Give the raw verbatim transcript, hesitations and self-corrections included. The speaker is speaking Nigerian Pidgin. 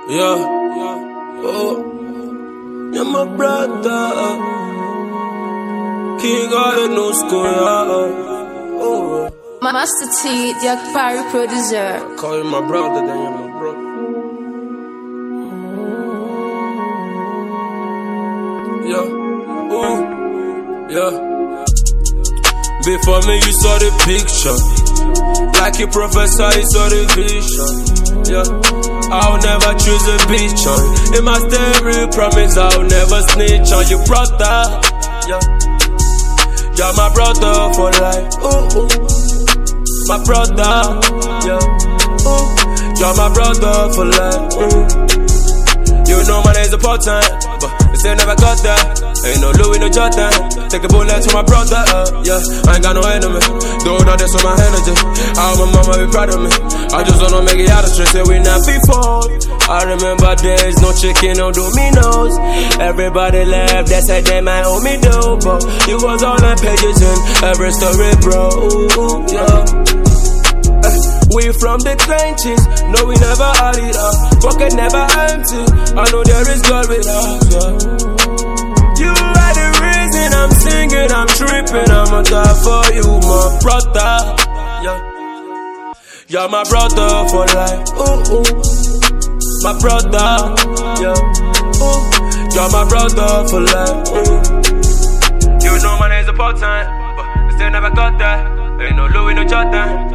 Yeah, oh, you're my brother. King of the new school, yeah. Oh, Master T, the Akpari producer. I call you my brother, then you're my brother. Yeah, ooh, yeah. Before me, you saw the picture. Like a professor, you saw the vision. Yeah. I'll never choose a bitch on. In my stereo, promise I'll never snitch on your brother. Yeah. You're my brother for life. Ooh, ooh. My brother. Yeah. Ooh. You're my brother for life. Ooh. You know my name's important, but they still never got that. Ain't no Louis, no Jordan. Take a bullet to my brother, uh, yeah. I ain't got no enemy. Do all this with my energy. How my mama be proud of me. I just wanna make it out of stress, and we not before. I remember days, no chicken, no dominoes. Everybody left, they said they might owe me dough, but you was all the pages in every story, bro. Ooh, yeah. We from the trenches, no we never had it up. Pocket never empty, I know there is God with us, yeah. You are the reason I'm singing, I'm tripping, I'ma die for you, my brother, yeah. You're my brother for life, ooh, ooh. My brother, yeah, ooh. You're my brother for life, ooh. You know my name's important, but I still never got that. Ain't no Louis, no Jordan.